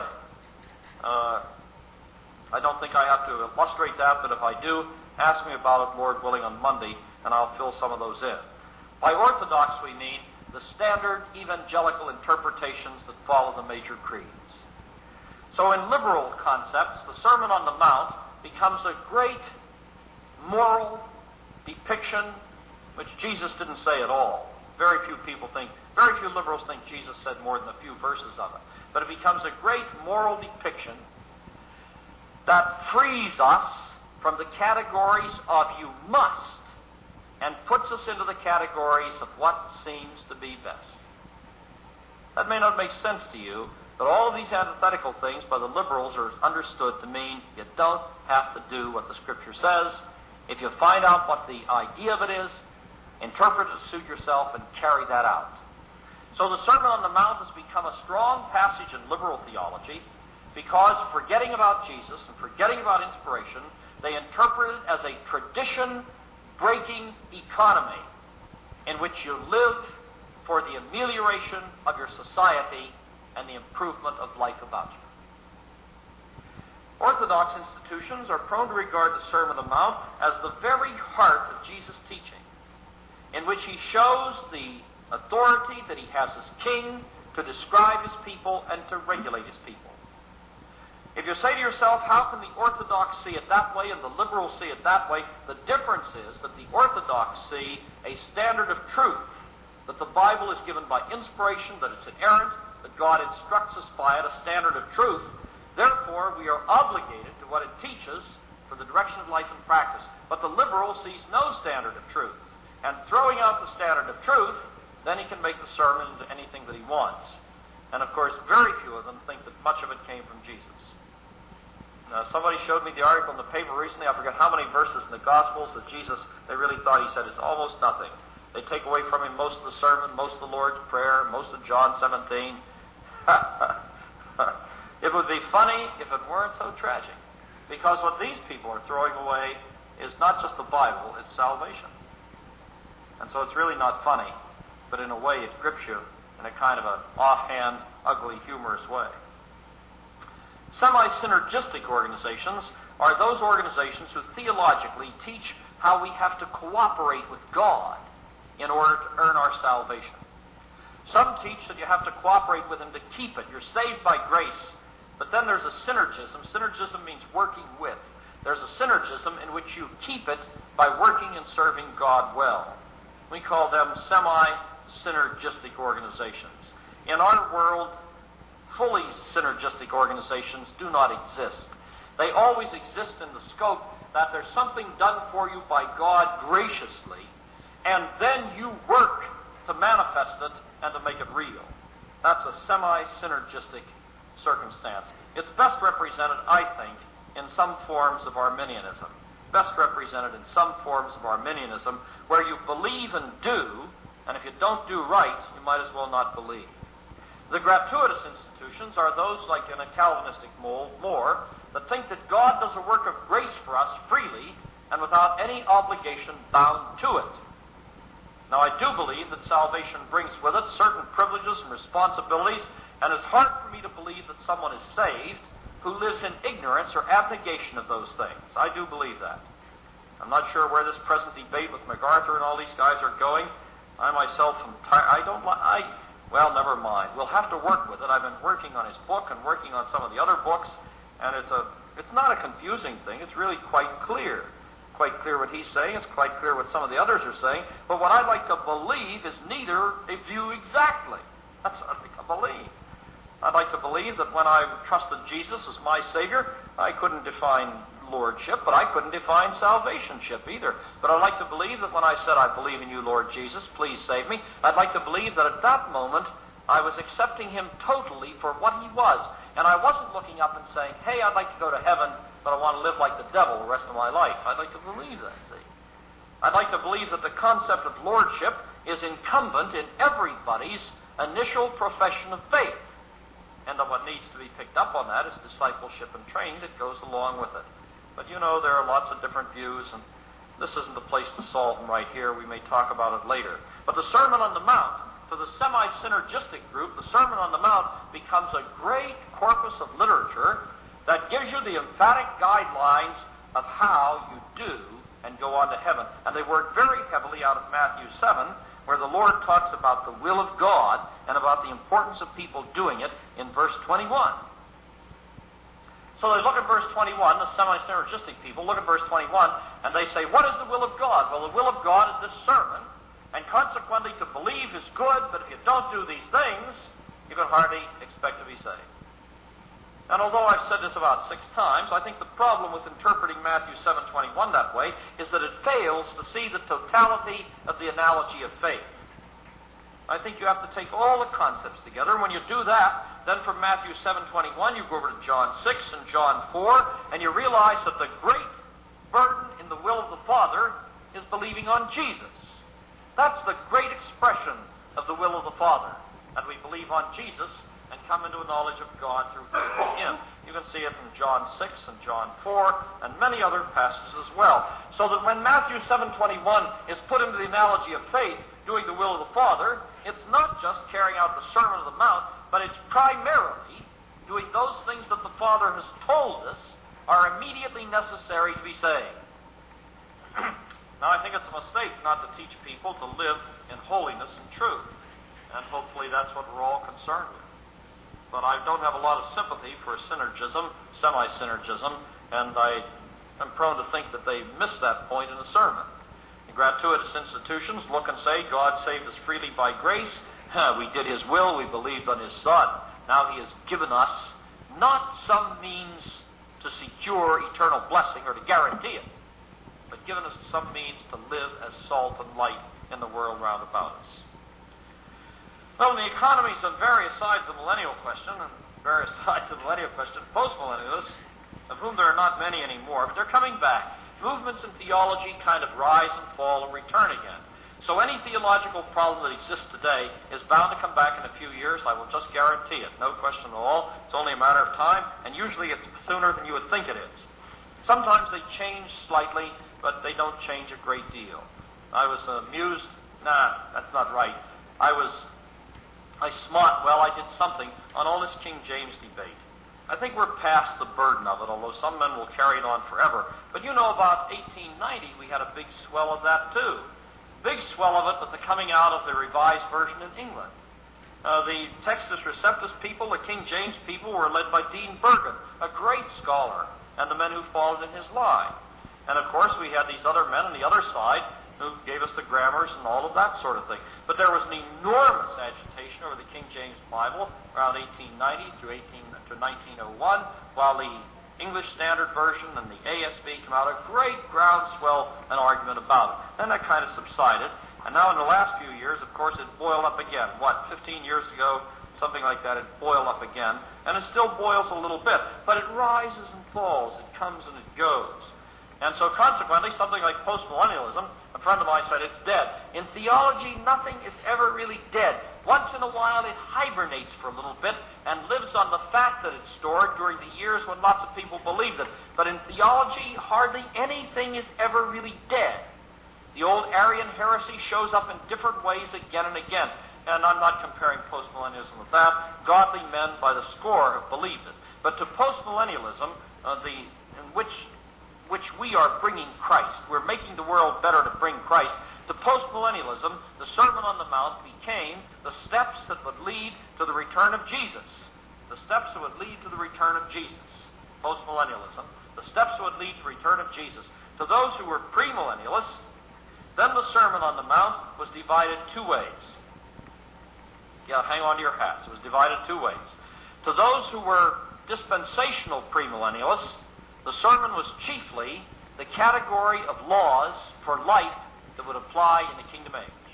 I don't think I have to illustrate that, but if I do, ask me about it, Lord willing, on Monday, and I'll fill some of those in. By orthodox, we mean the standard evangelical interpretations that follow the major creeds. So in liberal concepts, the Sermon on the Mount becomes a great moral depiction which Jesus didn't say at all. Very few liberals think Jesus said more than a few verses of it. But it becomes a great moral depiction that frees us from the categories of you must and puts us into the categories of what seems to be best. That may not make sense to you, but all of these antithetical things by the liberals are understood to mean you don't have to do what the Scripture says. If you find out what the idea of it is, interpret it to suit yourself and carry that out. So the Sermon on the Mount has become a strong passage in liberal theology because, forgetting about Jesus and forgetting about inspiration, they interpret it as a tradition-breaking economy in which you live for the amelioration of your society and the improvement of life about you. Orthodox institutions are prone to regard the Sermon on the Mount as the very heart of Jesus' teaching, in which he shows the authority that he has as king, to describe his people and to regulate his people. If you say to yourself, how can the Orthodox see it that way and the liberals see it that way? The difference is that the Orthodox see a standard of truth, that the Bible is given by inspiration, that it's inerrant, that God instructs us by it, a standard of truth. Therefore, we are obligated to what it teaches for the direction of life and practice. But the liberal sees no standard of truth. And throwing out the standard of truth, then he can make the sermon into anything that he wants. And of course, very few of them think that much of it came from Jesus. Somebody showed me the article in the paper recently. I forget how many verses in the Gospels that Jesus, they really thought he said, is almost nothing. They take away from him most of the sermon, most of the Lord's Prayer, most of John 17. It would be funny if it weren't so tragic. Because what these people are throwing away is not just the Bible, it's salvation. And so it's really not funny, but in a way it grips you in a kind of an offhand, ugly, humorous way. Semi-synergistic organizations are those organizations who theologically teach how we have to cooperate with God in order to earn our salvation. Some teach that you have to cooperate with Him to keep it. You're saved by grace. But then there's a synergism. Synergism means working with. There's a synergism in which you keep it by working and serving God well. We call them semi-synergistic organizations. In our world, fully synergistic organizations do not exist. They always exist in the scope that there's something done for you by God graciously, and then you work to manifest it and to make it real. That's a semi-synergistic circumstance. It's best represented, I think, in some forms of Arminianism. Best represented in some forms of Arminianism, where you believe and do, and if you don't do right, you might as well not believe. The gratuitous institutions are those, like in a Calvinistic more, that think that God does a work of grace for us freely and without any obligation bound to it. Now, I do believe that salvation brings with it certain privileges and responsibilities, and it's hard for me to believe that someone is saved who lives in ignorance or abnegation of those things. I do believe that. I'm not sure where this present debate with MacArthur and all these guys are going. I myself am tired. Well, never mind. We'll have to work with it. I've been working on his book and working on some of the other books, and it's not a confusing thing. It's really quite clear. Quite clear what he's saying. It's quite clear what some of the others are saying. But what I'd like to believe is neither a view exactly. That's what I'd like to believe. I'd like to believe that when I trusted Jesus as my Savior, I couldn't define lordship, but I couldn't define salvationship either. But I'd like to believe that when I said, I believe in you, Lord Jesus, please save me, I'd like to believe that at that moment I was accepting Him totally for what He was. And I wasn't looking up and saying, hey, I'd like to go to heaven, but I want to live like the devil the rest of my life. I'd like to believe that, see. I'd like to believe that the concept of lordship is incumbent in everybody's initial profession of faith. And that what needs to be picked up on that is discipleship and training that goes along with it. But you know, there are lots of different views, and this isn't the place to solve them right here. We may talk about it later. But the Sermon on the Mount, for the semi-synergistic group, the Sermon on the Mount becomes a great corpus of literature that gives you the emphatic guidelines of how you do and go on to heaven. And they work very heavily out of Matthew 7, where the Lord talks about the will of God and about the importance of people doing it in verse 21. So they look at verse 21, the semi-synergistic people look at verse 21, and they say, what is the will of God? Well, the will of God is this sermon, and consequently to believe is good, but if you don't do these things, you can hardly expect to be saved. And although I've said this about 6 times, I think the problem with interpreting Matthew 7:21 that way is that it fails to see the totality of the analogy of faith. I think you have to take all the concepts together. And when you do that, then from Matthew 7:21, you go over to John 6 and John 4, and you realize that the great burden in the will of the Father is believing on Jesus. That's the great expression of the will of the Father, that we believe on Jesus and come into a knowledge of God through faith in Him. You can see it in John 6 and John 4 and many other passages as well. So that when Matthew 7:21 is put into the analogy of faith, doing the will of the Father, it's not just carrying out the Sermon on the Mount, but it's primarily doing those things that the Father has told us are immediately necessary to be saved. Now, I think it's a mistake not to teach people to live in holiness and truth. and hopefully that's what we're all concerned with. But I don't have a lot of sympathy for synergism, semi-synergism, and I am prone to think that they miss that point in the sermon. The gratuitous institutions look and say, God saved us freely by grace. We did His will. We believed on His Son. Now He has given us not some means to secure eternal blessing or to guarantee it, but given us some means to live as salt and light in the world round about us. Well, in the economies of various sides of the millennial question, postmillennialists, of whom there are not many anymore, but they're coming back. Movements in theology kind of rise and fall and return again. So any theological problem that exists today is bound to come back in a few years. I will just guarantee it. No question at all. It's only a matter of time, and usually it's sooner than you would think it is. Sometimes they change slightly, but they don't change a great deal. I was amused. That's not right. I did something on all this King James debate. I think we're past the burden of it, although some men will carry it on forever. But you know, about 1890, we had a big swell of that too. Big swell of it, but the coming out of the Revised Version in England. The Textus Receptus people, the King James people, were led by Dean Burgon, a great scholar, and the men who followed in his line. And of course, we had these other men on the other side who gave us the grammars and all of that sort of thing. But there was an enormous agitation over the King James Bible around 1890 to 1901, while the English Standard Version and the ASB came out, a great groundswell and argument about it. Then that kind of subsided, and now in the last few years, of course, it boiled up again. 15 years ago, something like that, it boiled up again, and it still boils a little bit, but it rises and falls, it comes and it goes. And so consequently, something like postmillennialism, a friend of mine said, it's dead. In theology, nothing is ever really dead. Once in a while, it hibernates for a little bit and lives on the fat that it's stored during the years when lots of people believed it. But in theology, hardly anything is ever really dead. The old Arian heresy shows up in different ways again and again. And I'm not comparing postmillennialism with that. Godly men by the score have believed it. But to postmillennialism, in which we are bringing Christ, we're making the world better to bring Christ. To postmillennialism, the Sermon on the Mount became the steps that would lead to the return of Jesus. The steps that would lead to the return of Jesus. Postmillennialism, the steps that would lead to the return of Jesus. To those who were premillennialists, then the Sermon on the Mount was divided two ways. Yeah, hang on to your hats. It was divided two ways. To those who were dispensational premillennialists, the sermon was chiefly the category of laws for life that would apply in the kingdom age.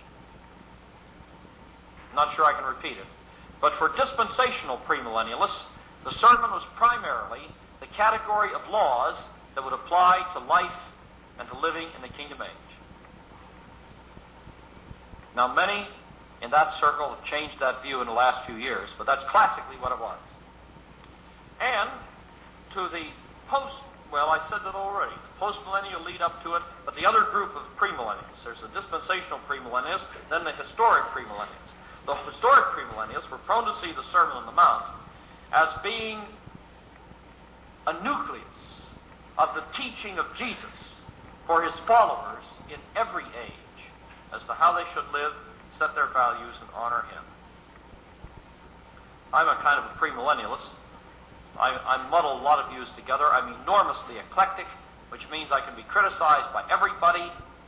I'm not sure I can repeat it. But for dispensational premillennialists, the sermon was primarily the category of laws that would apply to life and to living in the kingdom age. Now, many in that circle have changed that view in the last few years, but that's classically what it was. And to the I said that already. The postmillennial lead up to it, but the other group of premillennials. There's the dispensational premillennials, then the historic premillennials. The historic premillennials were prone to see the Sermon on the Mount as being a nucleus of the teaching of Jesus for His followers in every age as to how they should live, set their values, and honor Him. I'm a kind of a premillennialist. I muddle a lot of views together. I'm enormously eclectic, which means I can be criticized by everybody.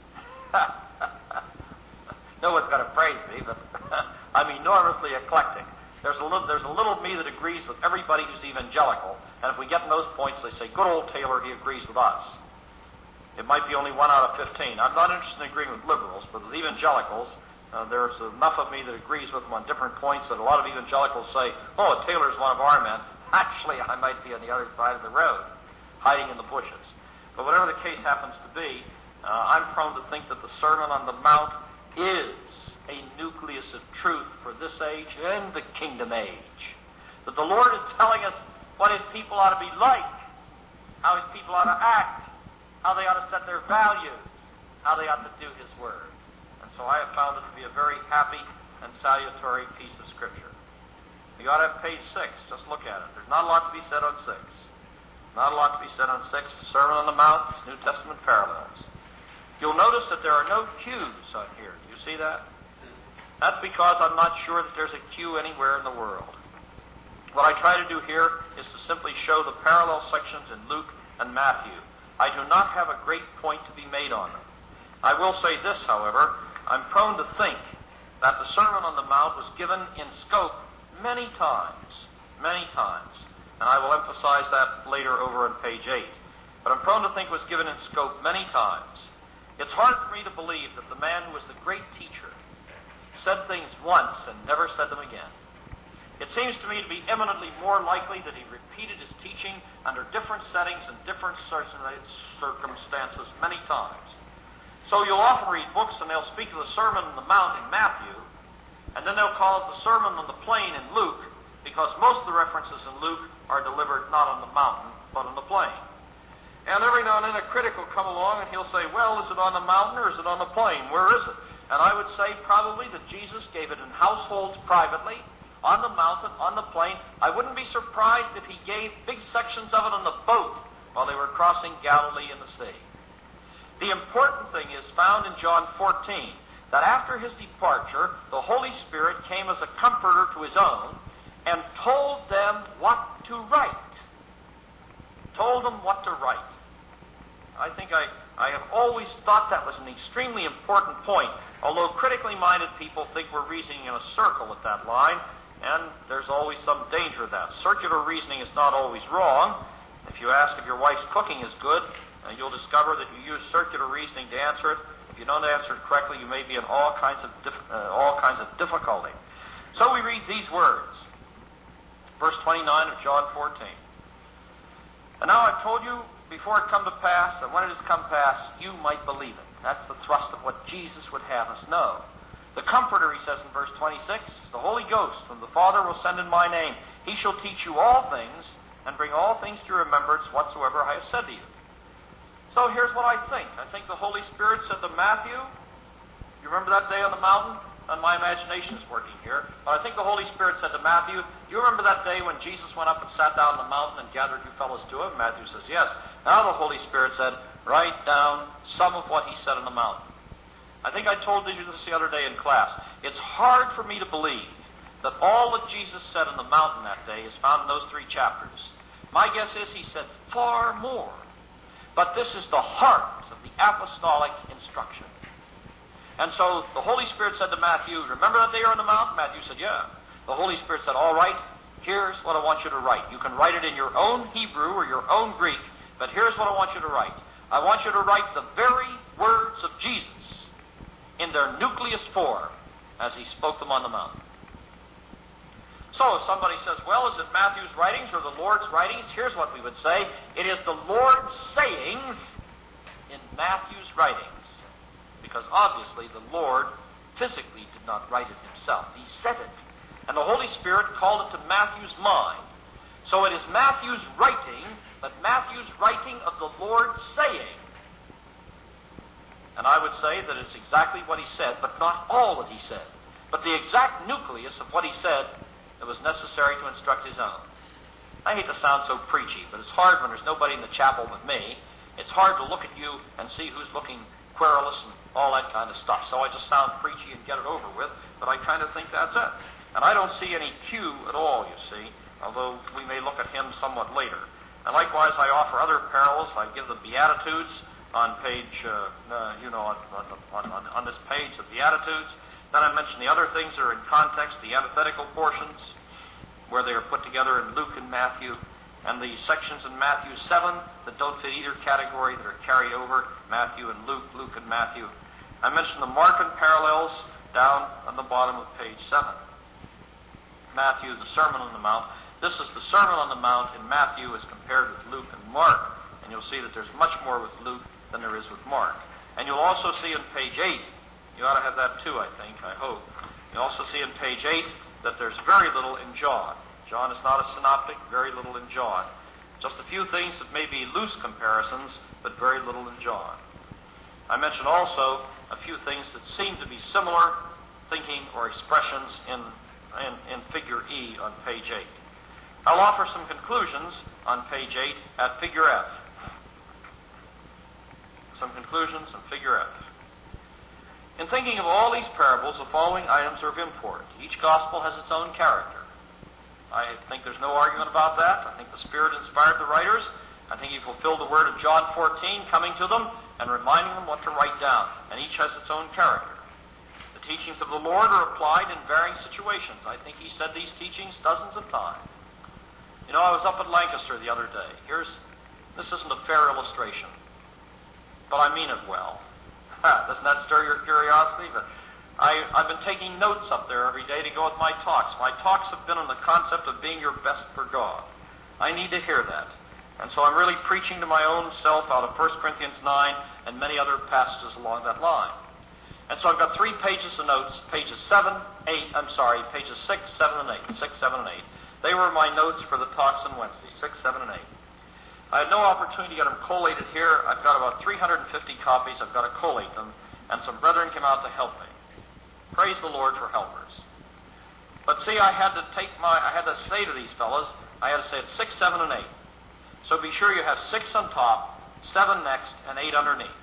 No one's going to praise me, but I'm enormously eclectic. There's a little me that agrees with everybody who's evangelical, and if we get in those points, they say, good old Taylor, he agrees with us. It might be only 1 out of 15. I'm not interested in agreeing with liberals, but with evangelicals, there's enough of me that agrees with them on different points that a lot of evangelicals say, oh, Taylor's one of our men. Actually, I might be on the other side of the road, hiding in the bushes. But whatever the case happens to be, I'm prone to think that the Sermon on the Mount is a nucleus of truth for this age and the kingdom age. That the Lord is telling us what His people ought to be like, how His people ought to act, how they ought to set their values, how they ought to do His word. And so I have found it to be a very happy and salutary piece of Scripture. You ought to have page 6. Just look at it. There's not a lot to be said on 6. Not a lot to be said on 6. Sermon on the Mount, New Testament parallels. You'll notice that there are no cues on here. Do you see that? That's because I'm not sure that there's a Q anywhere in the world. What I try to do here is to simply show the parallel sections in Luke and Matthew. I do not have a great point to be made on them. I will say this, however. I'm prone to think that the Sermon on the Mount was given in scope many times, and I will emphasize that later over on page 8. But I'm prone to think it was given in scope many times. It's hard for me to believe that the man who was the great teacher said things once and never said them again. It seems to me to be eminently more likely that he repeated his teaching under different settings and different circumstances many times. So you'll often read books and they'll speak of the Sermon on the Mount in Matthew, and then they'll call it the Sermon on the Plain in Luke, because most of the references in Luke are delivered not on the mountain, but on the plain. And every now and then a critic will come along and he'll say, well, is it on the mountain or is it on the plain? Where is it? And I would say probably that Jesus gave it in households privately, on the mountain, on the plain. I wouldn't be surprised if he gave big sections of it on the boat while they were crossing Galilee in the sea. The important thing is found in John 14, that after his departure, the Holy Spirit came as a comforter to his own and told them what to write. Told them what to write. I think I have always thought that was an extremely important point, although critically minded people think we're reasoning in a circle at that line, and there's always some danger of that. Circular reasoning is not always wrong. If you ask if your wife's cooking is good, you'll discover that you use circular reasoning to answer it. If you don't answer it correctly, you may be in all kinds of difficulty. So we read these words, verse 29 of John 14. And now I've told you before it come to pass, that when it has come pass, you might believe it. That's the thrust of what Jesus would have us know. The Comforter, he says in verse 26, the Holy Ghost, whom the Father will send in my name, he shall teach you all things, and bring all things to remembrance whatsoever I have said to you. So here's what I think. I think the Holy Spirit said to Matthew, you remember that day on the mountain? And my imagination is working here. But I think the Holy Spirit said to Matthew, do you remember that day when Jesus went up and sat down on the mountain and gathered you fellows to him? Matthew says, yes. Now the Holy Spirit said, write down some of what he said on the mountain. I think I told you this the other day in class. It's hard for me to believe that all that Jesus said on the mountain that day is found in those 3 chapters. My guess is he said far more. But this is the heart of the apostolic instruction. And so the Holy Spirit said to Matthew, remember that day you're on the mountain? Matthew said, yeah. The Holy Spirit said, all right, here's what I want you to write. You can write it in your own Hebrew or your own Greek, but here's what I want you to write. I want you to write the very words of Jesus in their nucleus form as he spoke them on the mountain. So if somebody says, well, is it Matthew's writings or the Lord's writings? Here's what we would say. It is the Lord's sayings in Matthew's writings. Because obviously the Lord physically did not write it himself. He said it. And the Holy Spirit called it to Matthew's mind. So it is Matthew's writing, but Matthew's writing of the Lord's saying. And I would say that it's exactly what he said, but not all that he said. But the exact nucleus of what he said that was necessary to instruct his own. I hate to sound so preachy, but it's hard when there's nobody in the chapel but me. It's hard to look at you and see who's looking querulous and all that kind of stuff. So I just sound preachy and get it over with, but I kind of think that's it. And I don't see any Q at all, you see, although we may look at him somewhat later. And likewise, I offer other parallels. I give the Beatitudes on page, on this page of Beatitudes. Then I mention the other things that are in context, the antithetical portions, where they are put together in Luke and Matthew, and the sections in Matthew 7 that don't fit either category that are carried over, Matthew and Luke, Luke and Matthew. I mentioned the Markan parallels down on the bottom of page 7. Matthew, the Sermon on the Mount. This is the Sermon on the Mount in Matthew as compared with Luke and Mark. And you'll see that there's much more with Luke than there is with Mark. And you'll also see on page 8, you ought to have that too, I think, I hope. You'll also see on page 8 that there's very little in John. John is not a synoptic, very little in John. Just a few things that may be loose comparisons, but very little in John. I mentioned also a few things that seem to be similar thinking or expressions in figure E on page 8. I'll offer some conclusions on page 8 at figure F. Some conclusions on figure F. In thinking of all these parables, the following items are of import. Each gospel has its own character. I think there's no argument about that. I think the Spirit inspired the writers. I think he fulfilled the word of John 14, coming to them and reminding them what to write down. And each has its own character. The teachings of the Lord are applied in varying situations. I think he said these teachings dozens of times. You know, I was up at Lancaster the other day. This isn't a fair illustration, but I mean it well. Doesn't that stir your curiosity? But I've been taking notes up there every day to go with my talks. My talks have been on the concept of being your best for God. I need to hear that. And so I'm really preaching to my own self out of 1 Corinthians 9 and many other passages along that line. And so I've got 3 pages of notes, pages 6, 7, and 8. 6, 7, and 8. They were my notes for the talks on Wednesday, 6, 7, and 8. I had no opportunity to get them collated here. I've got about 350 copies. I've got to collate them, and some brethren came out to help me. Praise the Lord for helpers. But see, I had to say to these fellows, I had to say it's 6, 7, and 8. So be sure you have 6 on top, 7 next, and 8 underneath.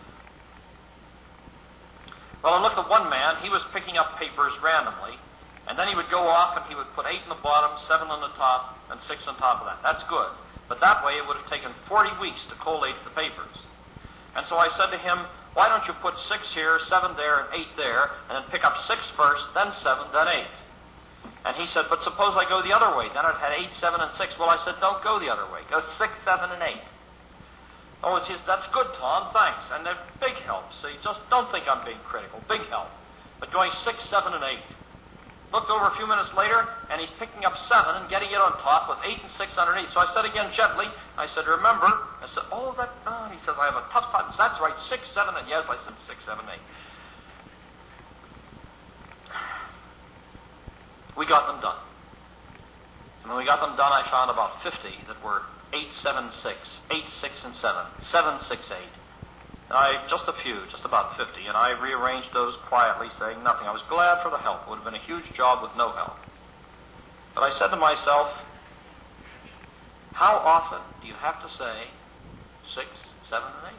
Well, I looked at one man. He was picking up papers randomly, and then he would go off and he would put 8 in the bottom, 7 on the top, and 6 on top of that. That's good. But that way it would have taken 40 weeks to collate the papers. And so I said to him, why don't you put 6 here, 7 there, and 8 there, and then pick up 6 first, then 7, then 8. And he said, but suppose I go the other way. Then it had 8, 7, and 6. Well, I said, don't go the other way. Go 6, 7, and 8. Oh, that's good, Tom, thanks. And they're big help. See, just don't think I'm being critical. Big help. But going 6, 7, and 8. Looked over a few minutes later, and he's picking up 7 and getting it on top with 8 and 6 underneath. So I said again gently, I said, remember? I said, he says, I have a tough time. That's right, 6, 7, and yes, I said 6, 7, 8. We got them done. And when we got them done, I found about 50 that were 8, 7, 6, 8, 6, and 7, 7, 6, 8. Just a few, just about 50, and I rearranged those quietly, saying nothing. I was glad for the help. It would have been a huge job with no help. But I said to myself, how often do you have to say 6, 7, and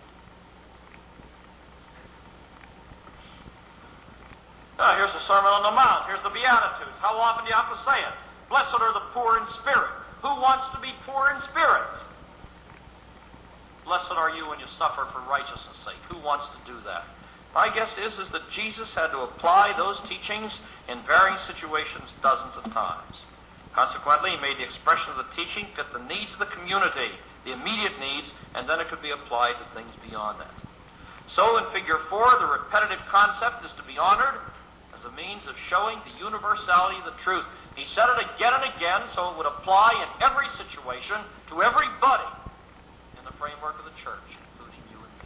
8? Now, here's the Sermon on the Mount. Here's the Beatitudes. How often do you have to say it? Blessed are the poor in spirit. Who wants to be poor in spirit? Blessed are you when you suffer for righteousness' sake. Who wants to do that? My guess is that Jesus had to apply those teachings in varying situations dozens of times. Consequently, he made the expression of the teaching fit the needs of the community, the immediate needs, and then it could be applied to things beyond that. So in Figure 4, the repetitive concept is to be honored as a means of showing the universality of the truth. He said it again and again so it would apply in every situation to everybody in the framework of the church, including you and me.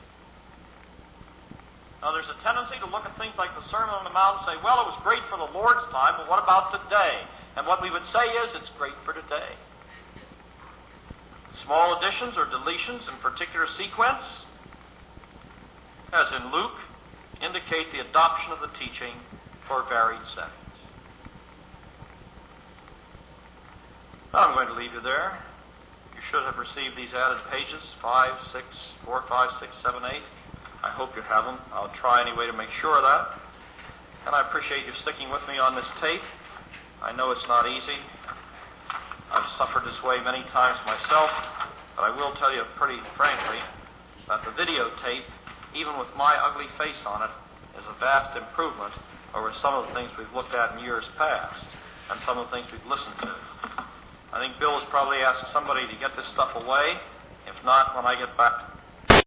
Now, there's a tendency to look at things like the Sermon on the Mount and say, well, it was great for the Lord's time, but what about today? And what we would say is, it's great for today. Small additions or deletions in particular sequence, as in Luke, indicate the adoption of the teaching for varied settings. Now, I'm going to leave you there. You should have received these added pages, 5, 6, 4, 5, 6, 7, 8. I hope you have them. I'll try anyway to make sure of that. And I appreciate you sticking with me on this tape. I know it's not easy. I've suffered this way many times myself, but I will tell you pretty frankly that the videotape, even with my ugly face on it, is a vast improvement over some of the things we've looked at in years past and some of the things we've listened to. I think Bill has probably asked somebody to get this stuff away. If not, when I get back